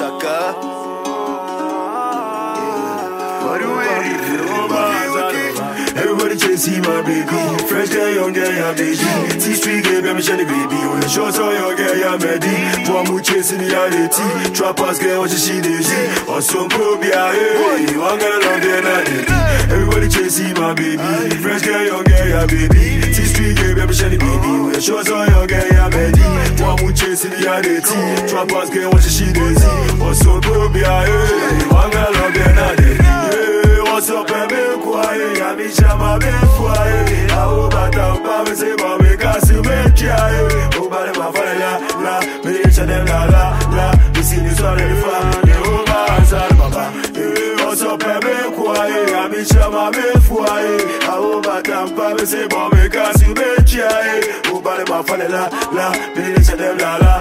sucker. What do we everybody chasing my baby. Fresh girl, young girl, yeah, baby. T-Street girl, baby, shiny baby. When you show so young girl, yeah, ready. One more chasing the reality. Trappers girl, what she daisy. Or some probia, hey. One girl, long day, not everybody chasing my baby. Fresh girl, young girl, yeah, baby. T-Street girl, baby, shiny baby. When you show so young girl, yeah, ready. One more chasing the reality. Trappers girl, what she daisy. Or some probia, hey. One girl, long day, not what's up, baby? Quiet, I be shama, be quiet. I hope I don't buy me, say, but we can't see me try. Oh, but my father, la, me, them, la, we see this one in the farm. Oh, my son, Baba. What's up, baby? Quiet, I be shama, be quiet. I hope I don't buy me, say, but we can't see me try. Oh, but my father, la, me, them,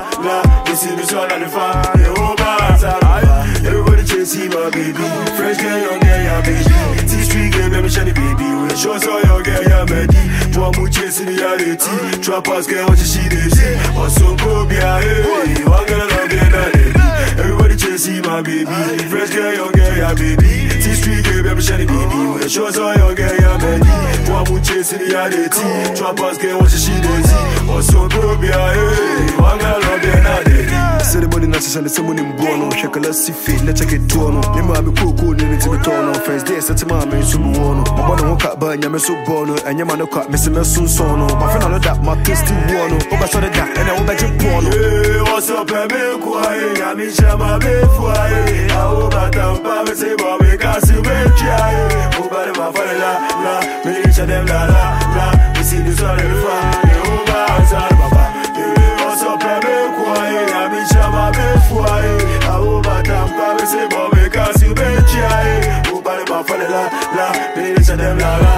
la, we see this one in the farm. Oh, my son, Baba. Everybody chasing my baby. Fresh girl, young girl, yeah, baby. T-Street girl, baby, shiny baby. When you show so young girl, yeah, ready. One more chasing the reality. Trappers girl, what she daisy. Or some probia, hey. One girl, long girl, not lady. Everybody chasing my baby. Fresh girl, young girl, yeah, baby. T-Street girl, baby, shiny baby. When you show so young girl, yeah, ready. One more chasing the reality. Trappers girl, what she daisy. Or some probia, hey. One girl, long girl, not lady. Ceremony necessary, someone in Bono. Check a let's see fit, let's check it to no. Nima be cool, need to be torn on. Friends, they set my man, so one. My body won't cut, but I'm so bono. And your man, no cut, Mr. Messun Sono. My friend, all of that, my kiss to one. Over so that, and I will bet you porno. What's up, baby? Quiet, I'm in Shama, be quiet. I hope I don't buy me, say, but we can't see me try. Oh, but my father, la, me, them, la, we see this one in the farm. Oh, my son, Baba. What's up, baby? Quiet, I'm in Shama, be quiet. I hope I don't buy me, say, but we can't see me try. Oh, but my father, la, me, them,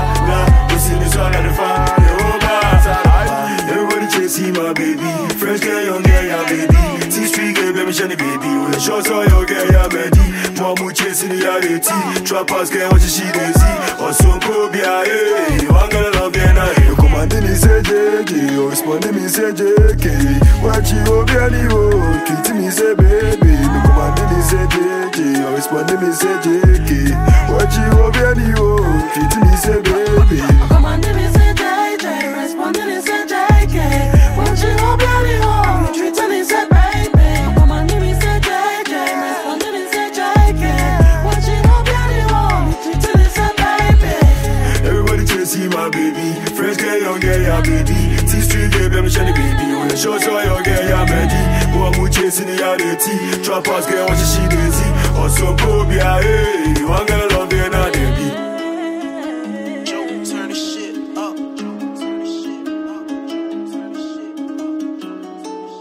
la, we see this one in the farm. Oh, my son, Baba. Everybody chasing my baby. Fresh girl, young girl, yeah, baby. T-Street girl, baby, shiny baby. When you show so young girl, yeah, ready. One more chasing the reality. Trappers girl, what she daisy. Or some probia, hey. One girl, long girl, not you commanding me, say JJ. You responding me, say JK. Watch you, oh, girl, oh. Treating me, say baby. You commanding me, say JJ. You responding me, say JK. Watch you, oh, girl, oh. Treating me, say baby. Commanding me, say JJ. Responding me, say JK. Watch you, oh, girl, oh. Treating me, say baby. Commanding me, say JJ. Responding me, say JK. Watch you, oh, girl, oh. Treating me, say baby. Everybody chasing my baby. Fresh girl, young girl, yeah, baby. T-Street girl, baby, shiny baby. When you show so young girl, yeah, ready. One more chasing the reality. Trappers girl, what she daisy. Or some probia, hey. One girl, long girl, not baby. Joe, turn the shit up.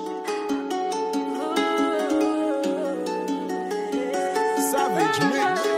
Savage mix.